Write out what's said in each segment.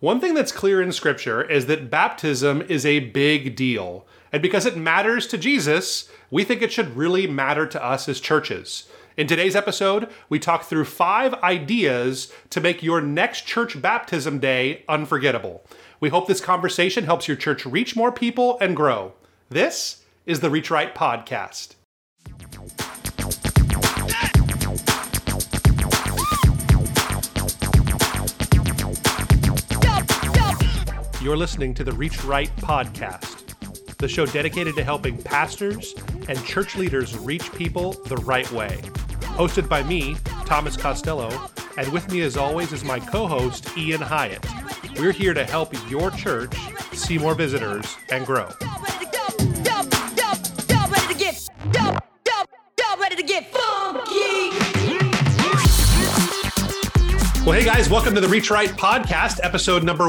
One thing that's clear in Scripture is that baptism is a big deal. And because it matters to Jesus, we think it should really matter to us as churches. In today's episode, we talk through 5 ideas to make your next church baptism day unforgettable. We hope this conversation helps your church reach more people and grow. This is the Reach Right Podcast. You're listening to the Reach Right Podcast, the show dedicated to helping pastors and church leaders reach people the right way. Hosted by me, Thomas Costello, and with me as always is my co-host, Ian Hyatt. We're here to help your church see more visitors and grow. Well, hey guys, welcome to the Reach Right Podcast, episode number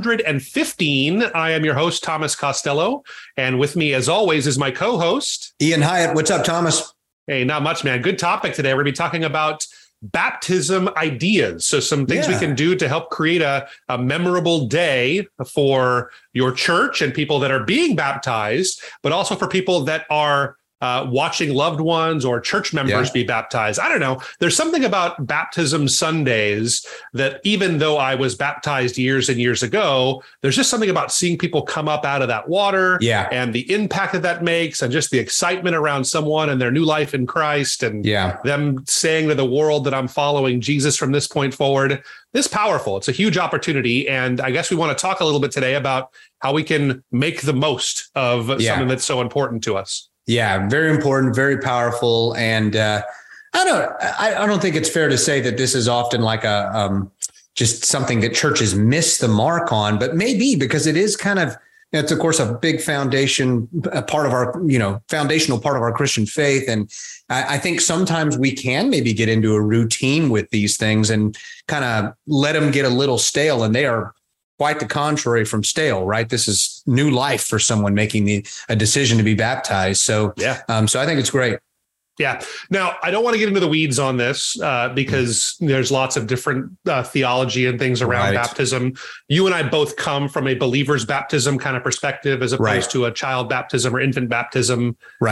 115. I am your host, Thomas Costello, and with me as always is my co-host, Ian Hyatt. What's up, Thomas? Hey, not much, man. Good topic today. We're going to be talking about baptism ideas. So some things we can do to help create a memorable day for your church and people that are being baptized, but also for people that are watching loved ones or church members be baptized. I don't know. There's something about baptism Sundays that even though I was baptized years and years ago, there's just something about seeing people come up out of that water and the impact that makes and just the excitement around someone and their new life in Christ and them saying to the world that I'm following Jesus from this point forward. It's powerful. It's a huge opportunity. And I guess we want to talk a little bit today about how we can make the most of something that's so important to us. Yeah, very important, very powerful. And I don't think it's fair to say that this is often like just something that churches miss the mark on, but maybe because it is kind of, it's of course a big foundation, a part of our, foundational part of our Christian faith. And I think sometimes we can maybe get into a routine with these things and kind of let them get a little stale, and they are quite the contrary from stale, right? This is new life for someone making a decision to be baptized. So, so I think it's great. Yeah. Now, I don't want to get into the weeds on this because there's lots of different theology and things around baptism. You and I both come from a believer's baptism kind of perspective as opposed to a child baptism or infant baptism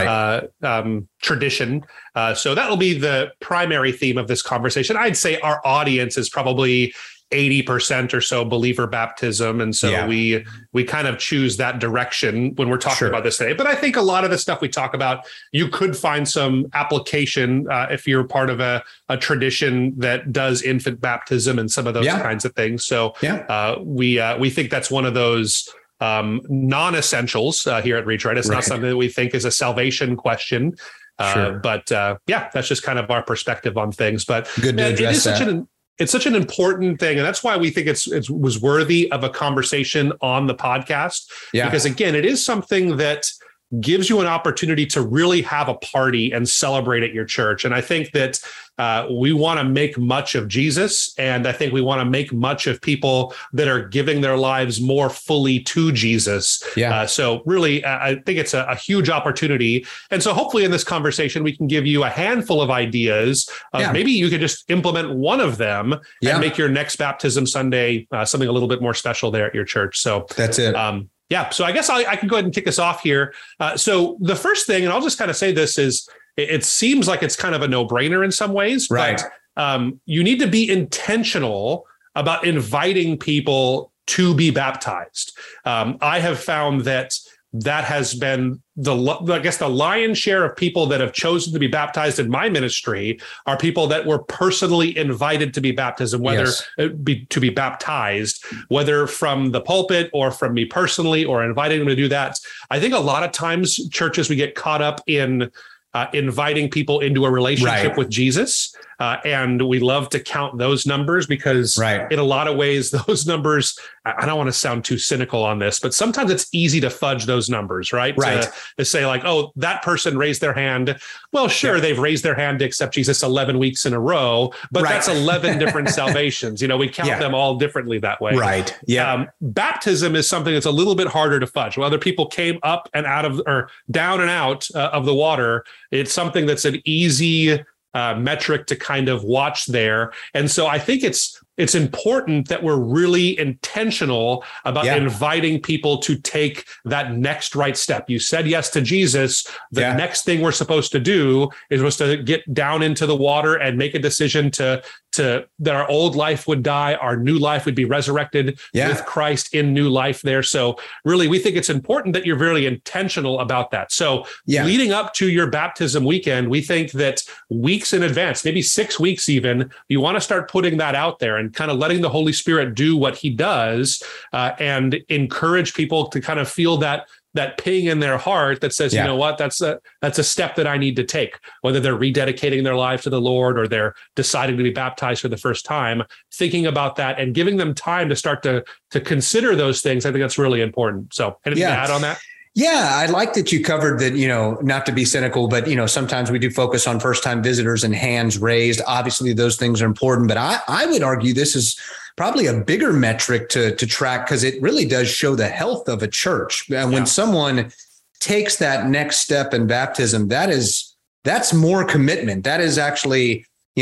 tradition. So that will be the primary theme of this conversation. I'd say our audience is probably 80% or so believer baptism. And so we kind of choose that direction when we're talking about this today. But I think a lot of the stuff we talk about, you could find some application if you're part of a tradition that does infant baptism and some of those kinds of things. So we think that's one of those non-essentials here at Reach Right. It's not something that we think is a salvation question. But that's just kind of our perspective on things. But good to address that. It's such an important thing. And that's why we think it was worthy of a conversation on the podcast. Because again, it is something that gives you an opportunity to really have a party and celebrate at your church. And I think that we want to make much of Jesus. And I think we want to make much of people that are giving their lives more fully to Jesus. So really, I think it's a huge opportunity. And so hopefully in this conversation, we can give you a handful of ideas. Maybe you could just implement one of them and make your next baptism Sunday something a little bit more special there at your church. So that's it. So I guess I can go ahead and kick us off here. So the first thing, and I'll just kind of say this, is it seems like it's kind of a no-brainer in some ways, but you need to be intentional about inviting people to be baptized. I have found that has been the lion's share of people that have chosen to be baptized in my ministry are people that were personally invited to be baptized, to be baptized, whether from the pulpit or from me personally or inviting them to do that. I think a lot of times churches, we get caught up in inviting people into a relationship with Jesus. And we love to count those numbers because in a lot of ways, those numbers, I don't want to sound too cynical on this, but sometimes it's easy to fudge those numbers, to say like, oh, that person raised their hand. Well, sure, they've raised their hand to accept Jesus 11 weeks in a row, but that's 11 different salvations. We count them all differently that way. Baptism is something that's a little bit harder to fudge. Whether people came up and out of, or down and out of the water, it's something that's an easy metric to kind of watch there. And so I think it's it's important that we're really intentional about inviting people to take that next right step. You said yes to Jesus. The next thing we're supposed to do was to get down into the water and make a decision to that our old life would die, our new life would be resurrected with Christ in new life there. So really, we think it's important that you're very intentional about that. So leading up to your baptism weekend, we think that weeks in advance, maybe 6 weeks even, you want to start putting that out there and kind of letting the Holy Spirit do what he does, and encourage people to kind of feel that ping in their heart that says, you know what, that's a step that I need to take, whether they're rededicating their life to the Lord or they're deciding to be baptized for the first time. Thinking about that and giving them time to start to consider those things, I think that's really important. So anything to add on that? Yeah, I like that you covered that, not to be cynical, but, sometimes we do focus on first-time visitors and hands raised. Obviously, those things are important, but I would argue this is probably a bigger metric to track, because it really does show the health of a church. And when someone takes that next step in baptism, that's more commitment. That is actually,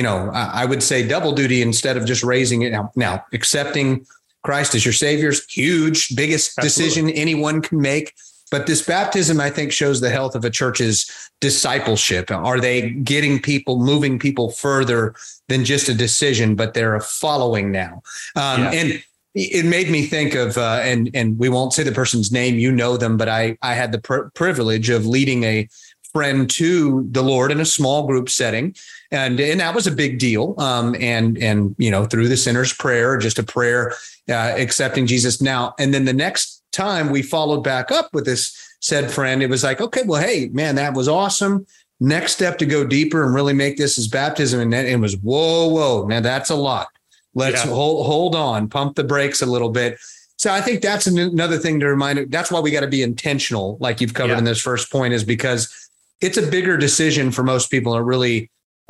I would say double duty instead of just raising it. Now, accepting Christ as your Savior is huge, biggest decision anyone can make. But this baptism, I think, shows the health of a church's discipleship. Are they getting people, moving people further than just a decision, but they're a following now? And it made me think of, and we won't say the person's name, them, but I had the privilege of leading a friend to the Lord in a small group setting. And that was a big deal. And through the sinner's prayer, just a prayer, accepting Jesus now. And then the next time we followed back up with this said friend, it was like, okay, well, hey, man, that was awesome. Next step to go deeper and really make this as baptism. And then it was, whoa, now that's a lot. Let's hold on, pump the brakes a little bit. So I think that's another thing to remind. That's why we got to be intentional, like you've covered in this first point, is because it's a bigger decision for most people. And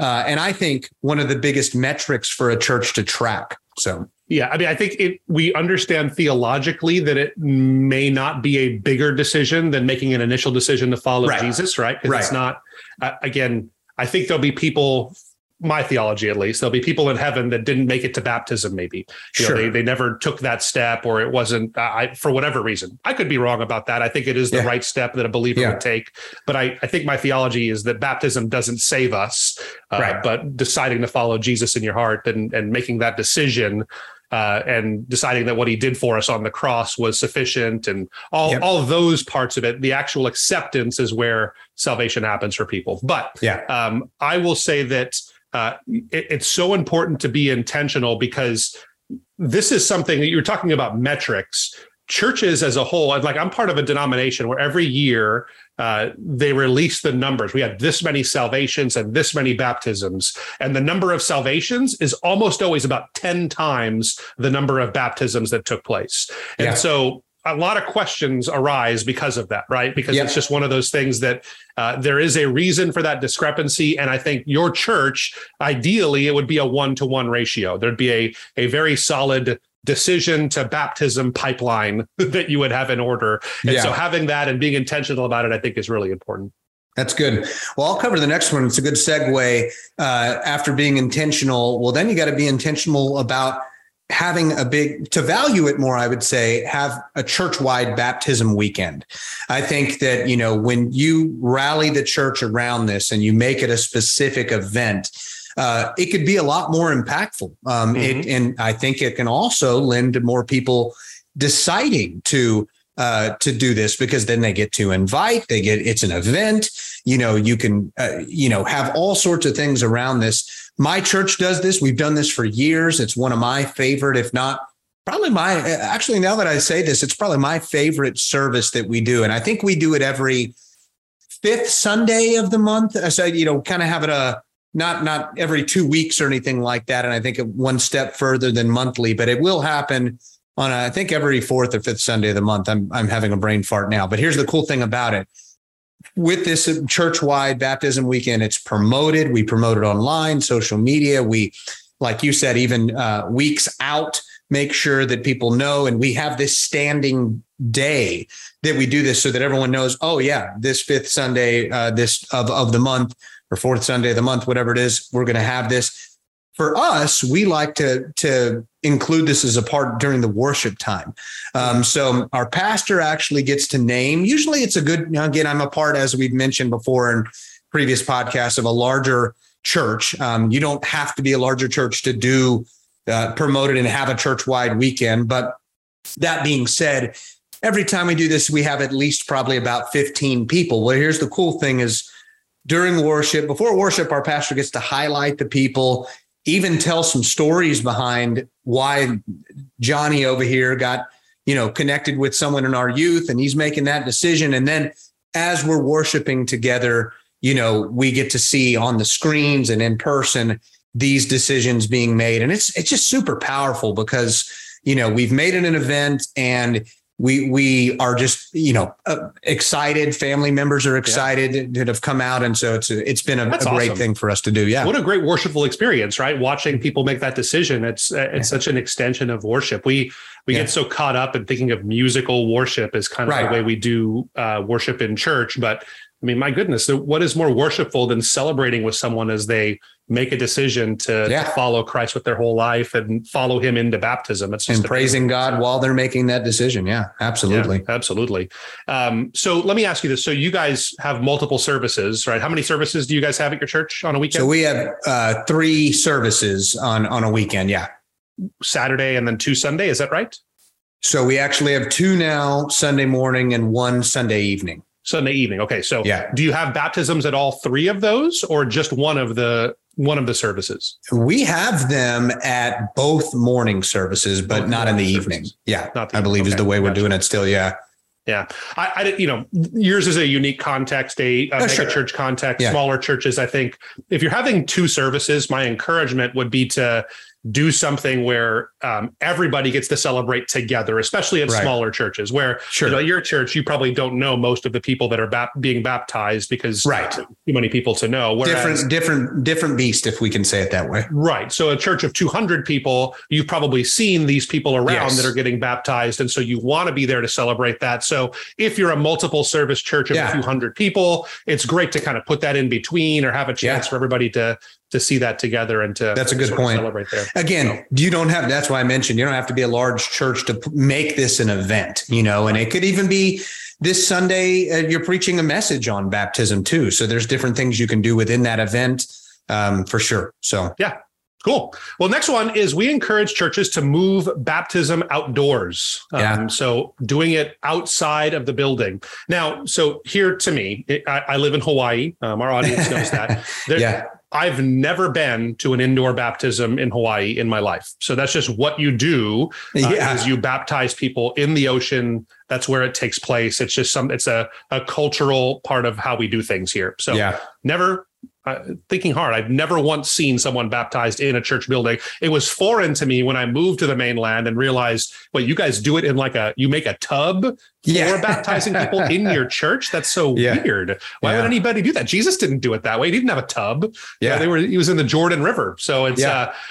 I think one of the biggest metrics for a church to track. So. Yeah, I mean, I think we understand theologically that it may not be a bigger decision than making an initial decision to follow Jesus, right? Because it's not, again, I think there'll be people, my theology at least, there'll be people in heaven that didn't make it to baptism maybe. They never took that step, or it wasn't, for whatever reason. I could be wrong about that. I think it is the right step that a believer would take. But I think my theology is that baptism doesn't save us, but deciding to follow Jesus in your heart and making that decision, and deciding that what he did for us on the cross was sufficient, and all of those parts of it, the actual acceptance is where salvation happens for people. But I will say that it's so important to be intentional, because this is something that you're talking about metrics. Churches as a whole, like I'm part of a denomination where every year they release the numbers. We had this many salvations and this many baptisms, and the number of salvations is almost always about 10 times the number of baptisms that took place. And so a lot of questions arise because of that, right? Because it's just one of those things that there is a reason for that discrepancy. And I think your church, ideally, it would be a 1-to-1 ratio. There'd be a very solid decision to baptism pipeline that you would have in order. And so having that and being intentional about it, I think is really important. That's good. Well, I'll cover the next one. It's a good segue. After being intentional, well, then you got to be intentional about having to value it more, I would say, have a church-wide baptism weekend. I think that, when you rally the church around this and you make it a specific event, it could be a lot more impactful. And I think it can also lend to more people deciding to do this, because then they get to invite, it's an event, you can, have all sorts of things around this. My church does this. We've done this for years. It's one of my favorite, if not probably actually, now that I say this, it's probably my favorite service that we do. And I think we do it every 5th Sunday of the month. So, kind of have it not every 2 weeks or anything like that. And I think one step further than monthly, but it will happen on, I think, every 4th or 5th Sunday of the month. I'm having a brain fart now, but here's the cool thing about it. With this church-wide baptism weekend, it's promoted. We promote it online, social media. We, like you said, even weeks out, make sure that people know. And we have this standing day that we do this so that everyone knows, oh yeah, this 5th Sunday, this of the month, or 4th Sunday of the month, whatever it is, we're going to have this. for us, we like to include this as a part during the worship time. So our pastor actually gets to name. Usually it's a good, again, I'm a part, as we've mentioned before in previous podcasts, of a larger church. You don't have to be a larger church to do promote it and have a church-wide weekend. But that being said, every time we do this, we have at least probably about 15 people. Well, here's the cool thing is during worship, before worship, our pastor gets to highlight the people, even tell some stories behind why Johnny over here got, connected with someone in our youth and he's making that decision. And then as we're worshiping together, we get to see on the screens and in person these decisions being made. And it's just super powerful because, we've made it an event and we are just, excited. Family members are excited that have come out. And so it's been a great thing for us to do. Yeah. What a great worshipful experience, right? Watching people make that decision. It's such an extension of worship. We get so caught up in thinking of musical worship as kind of the way we do worship in church. But I mean, my goodness, what is more worshipful than celebrating with someone as they make a decision to follow Christ with their whole life and follow him into baptism? It's just praising God while they're making that decision. Yeah, absolutely. Yeah, absolutely. So let me ask you this. So you guys have multiple services, right? How many services do you guys have at your church on a weekend? So we have 3 services on a weekend. Yeah. Saturday and then 2 Sunday. Is that right? So we actually have 2 now, Sunday morning and 1 Sunday evening. Sunday evening. Okay. So do you have baptisms at all 3 of those or just one of the services? We have them at both morning services, but not in the evening. Yeah. I believe is the way we're doing it still. Yeah. Yeah. I yours is a unique context, a mega church context, smaller churches. I think if you're having 2 services, my encouragement would be to do something where everybody gets to celebrate together, especially at smaller churches where at your church, you probably don't know most of the people that are being baptized because too many people to know. Whereas, different beast, if we can say it that way. Right. So a church of 200 people, you've probably seen these people around that are getting baptized. And so you want to be there to celebrate that. So if you're a multiple service church of a few hundred people, it's great to kind of put that in between or have a chance for everybody to see that together and to that's a good point. Celebrate there. Again, you don't have, that's why I mentioned, you don't have to be a large church to make this an event, and it could even be this Sunday, you're preaching a message on baptism too. So there's different things you can do within that event for sure. So, yeah. Cool. Well, next one is we encourage churches to move baptism outdoors. So doing it outside of the building. Now, so here to me, I live in Hawaii. Our audience knows that. I've never been to an indoor baptism in Hawaii in my life. So that's just what you do is you baptize people in the ocean. That's where it takes place. It's just it's a cultural part of how we do things here. So never thinking hard. I've never once seen someone baptized in a church building. It was foreign to me when I moved to the mainland and realized, well, you guys do it in you make a tub for baptizing people in your church. That's so weird. Why would anybody do that? Jesus didn't do it that way. He didn't have a tub. He was in the Jordan River. So it's,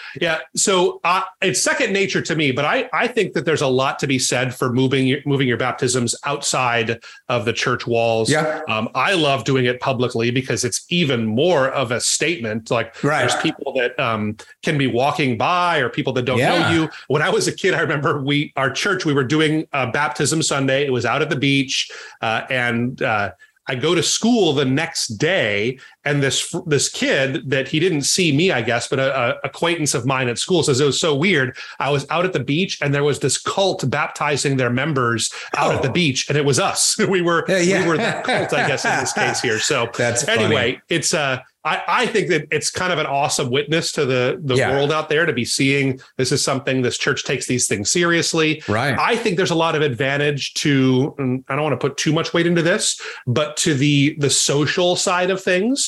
So it's second nature to me, but I think that there's a lot to be said for moving your baptisms outside of the church walls. I love doing it publicly because it's even more of a statement. There's people that can be walking by or people that don't know you. When I was a kid, I remember our church, we were doing a baptism Sunday. It was out at the beach and I go to school the next day and this kid that he didn't see me, I guess, but a acquaintance of mine at school says it was so weird. I was out at the beach and there was this cult baptizing their members out at the beach. And it was us. We were that cult, I guess, in this case here. So that's anyway, it's I think that it's kind of an awesome witness to the world out there to be seeing this church takes these things seriously. Right. I think there's a lot of advantage to, and I don't want to put too much weight into this, but to the social side of things.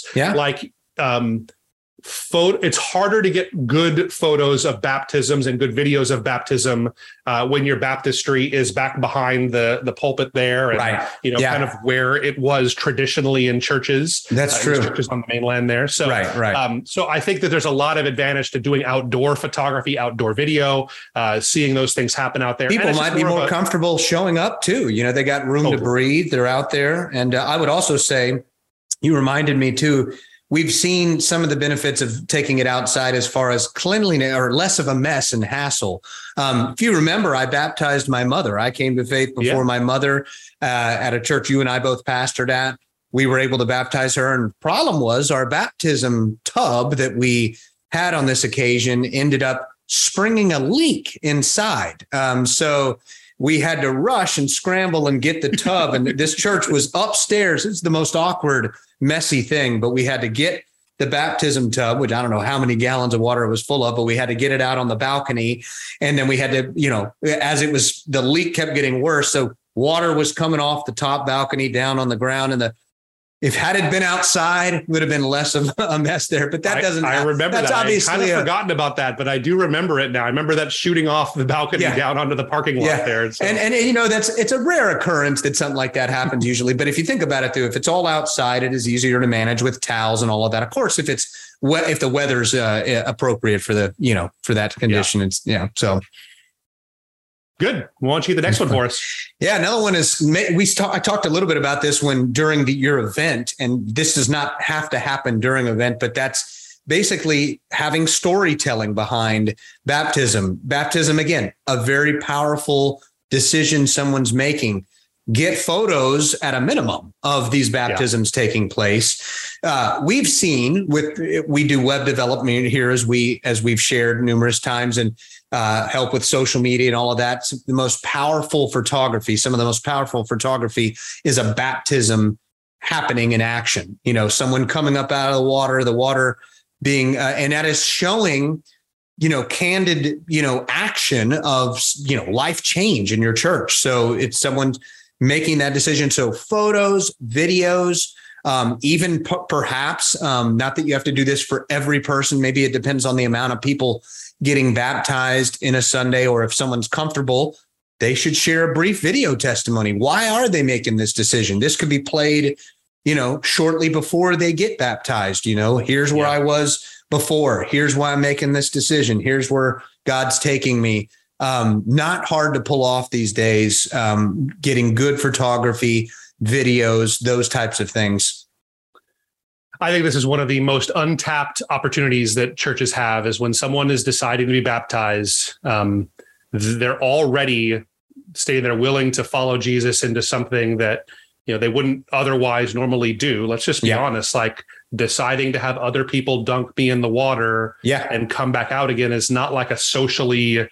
It's harder to get good photos of baptisms and good videos of baptism when your baptistry is back behind the pulpit there and kind of where it was traditionally in churches. That's true. Churches on the mainland there. So so I think that there's a lot of advantage to doing outdoor photography, outdoor video, seeing those things happen out there. People might be more comfortable showing up too. They got room to breathe. They're out there. And I would also say, you reminded me too, we've seen some of the benefits of taking it outside as far as cleanliness or less of a mess and hassle. If you remember, I baptized my mother. I came to faith before my mother at a church you and I both pastored at. We were able to baptize her. And the problem was our baptism tub that we had on this occasion ended up springing a leak inside. So we had to rush and scramble and get the tub. And this church was upstairs. It's the most awkward, messy thing. But we had to get the baptism tub, which I don't know how many gallons of water it was full of, but we had to get it out on the balcony. And then we had to, as it was, the leak kept getting worse. So water was coming off the top balcony down on the ground. And if had it been outside, it would have been less of a mess there. But that doesn't. I remember that's that. Obviously I kind of forgotten about that, but I do remember it now. I remember that shooting off the balcony down onto the parking lot there. So. And it's a rare occurrence that something like that happens usually. But if you think about it, too, if it's all outside, it is easier to manage with towels and all of that. Of course, if it's wet, if the weather's appropriate for for that condition, so. Good. Why don't you get the next one for us? Yeah, another one is I talked a little bit about this during your event, and this does not have to happen during an event, but that's basically having storytelling behind baptism. Baptism, again, a very powerful decision someone's making. Get photos at a minimum of these baptisms taking place. We've seen we do web development here as we've shared numerous times, and help with social media and all of that. The most powerful photography, some of the most powerful photography is a baptism happening in action. Someone coming up out of the water being, and that is showing, candid, action of, life change in your church. So it's someone making that decision. So photos, videos, even perhaps, not that you have to do this for every person. Maybe it depends on the amount of people getting baptized in a Sunday, or if someone's comfortable, they should share a brief video testimony. Why are they making this decision? This could be played, shortly before they get baptized. Here's where I was before. Here's why I'm making this decision. Here's where God's taking me. Not hard to pull off these days, getting good photography, videos, those types of things. I think this is one of the most untapped opportunities that churches have, is when someone is deciding to be baptized, they're already stating they're willing to follow Jesus into something that, they wouldn't otherwise normally do. Let's just be honest, like deciding to have other people dunk me in the water and come back out again is not like a socially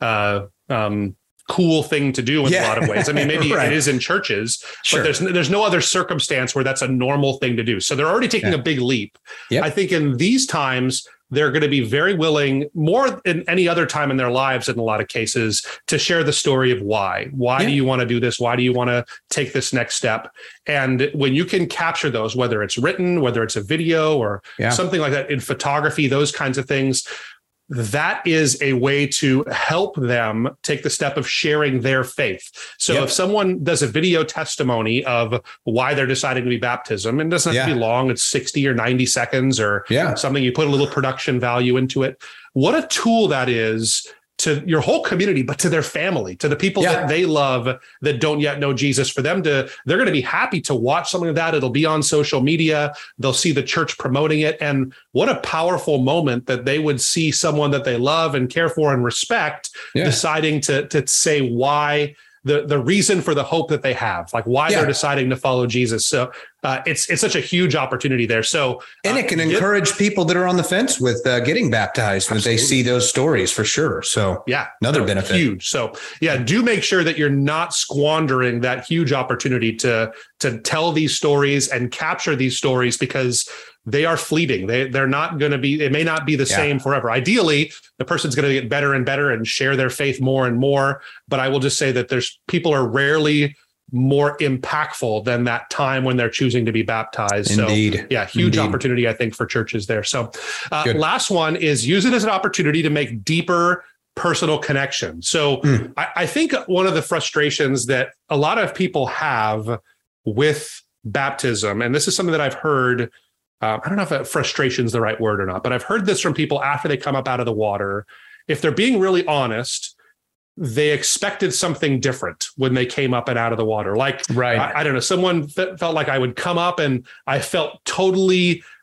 cool thing to do in a lot of ways. I mean, maybe it is in churches, but there's no other circumstance where that's a normal thing to do. So they're already taking a big leap. I think in these times, they're going to be very willing, more than any other time in their lives, in a lot of cases, to share the story of why. Why do you want to do this? Why do you want to take this next step? And when you can capture those, whether it's written, whether it's a video or something like that in photography, those kinds of things, that is a way to help them take the step of sharing their faith. So if someone does a video testimony of why they're deciding to be baptism, and it doesn't have to be long, it's 60 or 90 seconds or something, you put a little production value into it. What a tool that is to your whole community, but to their family, to the people that they love that don't yet know Jesus. For them they're going to be happy to watch something like that. It'll be on social media. They'll see the church promoting it. And what a powerful moment that they would see someone that they love and care for and respect deciding to say why, the reason for the hope that they have, like why they're deciding to follow Jesus. So it's such a huge opportunity there. So, and it can encourage people that are on the fence with getting baptized when they see those stories, for sure. So another benefit. Huge. So do make sure that you're not squandering that huge opportunity to tell these stories and capture these stories, because they are fleeting. They're not going to be, it may not be the same forever. Ideally, the person's going to get better and better and share their faith more and more. But I will just say that people are rarely more impactful than that time when they're choosing to be baptized. Indeed. So huge opportunity, I think, for churches there. So last one is use it as an opportunity to make deeper personal connection. So I think one of the frustrations that a lot of people have with baptism, and this is something that I've heard, I don't know if frustration is the right word or not, but I've heard this from people after they come up out of the water. If they're being really honest, they expected something different when they came up and out of the water. Like, I don't know, someone felt like I would come up and I felt totally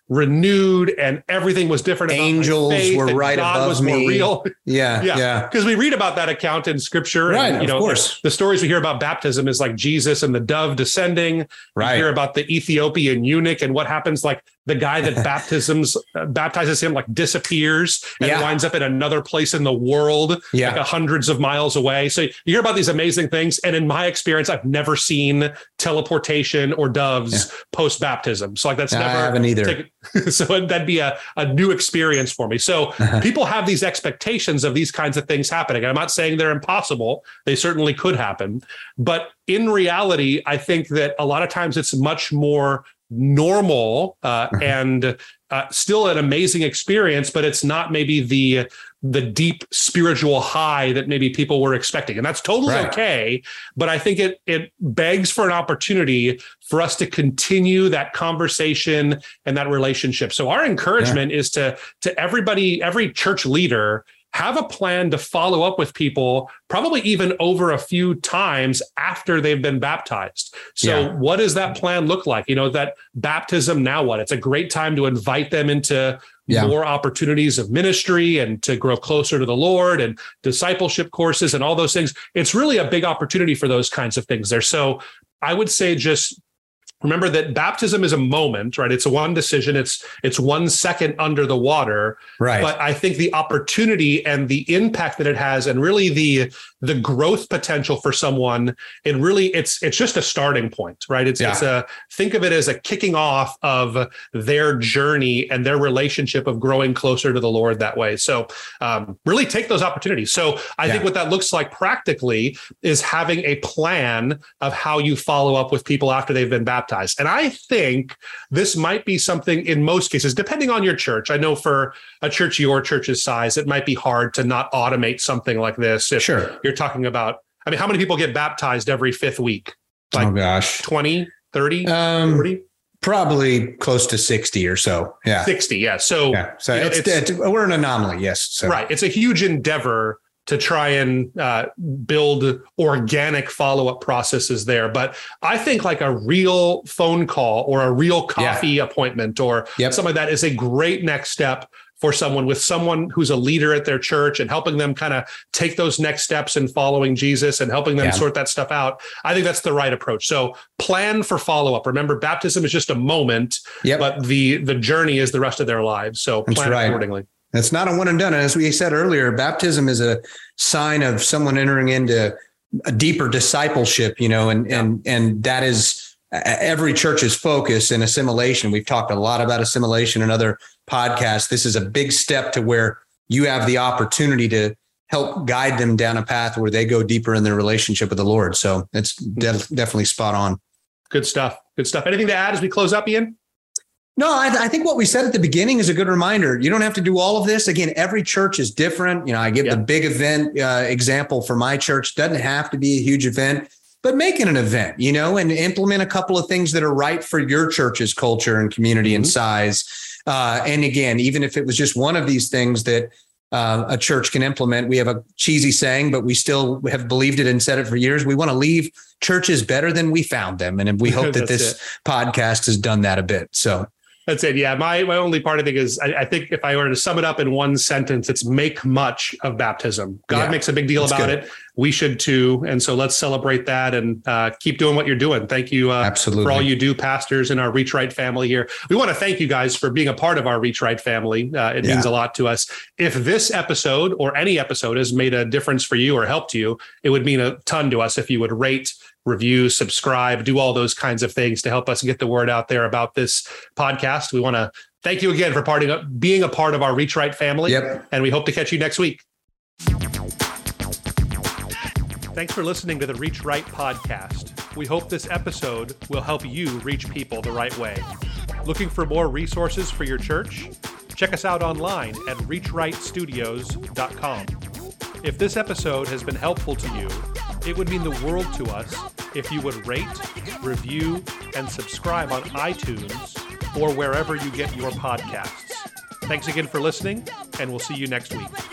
renewed and everything was different. Angels were right above me. Real. Yeah. Because we read about that account in scripture. Right. And, of course. The stories we hear about baptism is like Jesus and the dove descending. Right. We hear about the Ethiopian eunuch and what happens, like the guy that baptizes him like disappears and winds up in another place in the world, like hundreds of miles away. So you hear about these amazing things. And in my experience, I've never seen teleportation or doves post baptism. So like that's never. I haven't either. So that'd be a new experience for me. So people have these expectations of these kinds of things happening. I'm not saying they're impossible. They certainly could happen. But in reality, I think that a lot of times it's much more normal and still an amazing experience, but it's not maybe the deep spiritual high that maybe people were expecting. And that's totally okay. But I think it begs for an opportunity for us to continue that conversation and that relationship. So our encouragement is to everybody, every church leader, have a plan to follow up with people, probably even over a few times after they've been baptized. So what does that plan look like? That baptism, now what? It's a great time to invite them into more opportunities of ministry and to grow closer to the Lord and discipleship courses and all those things. It's really a big opportunity for those kinds of things there. So I would say just remember that baptism is a moment, right? It's a one decision. It's 1 second under the water. Right. But I think the opportunity and the impact that it has, and really the growth potential for someone, it's just a starting point, right? Think of it as a kicking off of their journey and their relationship of growing closer to the Lord that way. So really take those opportunities. So I think what that looks like practically is having a plan of how you follow up with people after they've been baptized. And I think this might be something in most cases, depending on your church. I know for a church your church's size, it might be hard to not automate something like this. If you're talking about, how many people get baptized every fifth week? Like 20, 30, 40? Probably close to 60 or so. Yeah. 60. Yeah. So, we're an anomaly. Yes. So. Right. It's a huge endeavor to try and build organic follow-up processes there. But I think like a real phone call or a real coffee appointment or something like that is a great next step for someone who's a leader at their church and helping them kind of take those next steps in following Jesus and helping them sort that stuff out. I think that's the right approach. So plan for follow-up. Remember, baptism is just a moment, but the journey is the rest of their lives. So plan accordingly. It's not a one and done. And as we said earlier, baptism is a sign of someone entering into a deeper discipleship, and that is every church's focus in assimilation. We've talked a lot about assimilation in other podcasts. This is a big step to where you have the opportunity to help guide them down a path where they go deeper in their relationship with the Lord. So it's definitely spot on. Good stuff. Good stuff. Anything to add as we close up, Ian? No, I think what we said at the beginning is a good reminder. You don't have to do all of this. Again, every church is different. I give the big event example for my church. Doesn't have to be a huge event, but make it an event, and implement a couple of things that are right for your church's culture and community and size. And again, even if it was just one of these things that a church can implement, we have a cheesy saying, but we still have believed it and said it for years. We want to leave churches better than we found them. And we hope that this podcast has done that a bit. So. That's it. Yeah. My only part of it is I think if I were to sum it up in one sentence, it's make much of baptism. God makes a big deal about it. We should too. And so let's celebrate that and keep doing what you're doing. Thank you for all you do, pastors in our Reach Right family here. We want to thank you guys for being a part of our Reach Right family. It means a lot to us. If this episode or any episode has made a difference for you or helped you, it would mean a ton to us if you would rate, review, subscribe, do all those kinds of things to help us get the word out there about this podcast. We want to thank you again for being a part of our Reach Right family. And we hope to catch you next week. Thanks for listening to the Reach Right podcast. We hope this episode will help you reach people the right way. Looking for more resources for your church? Check us out online at reachrightstudios.com. If this episode has been helpful to you, it would mean the world to us if you would rate, review, and subscribe on iTunes or wherever you get your podcasts. Thanks again for listening, and we'll see you next week.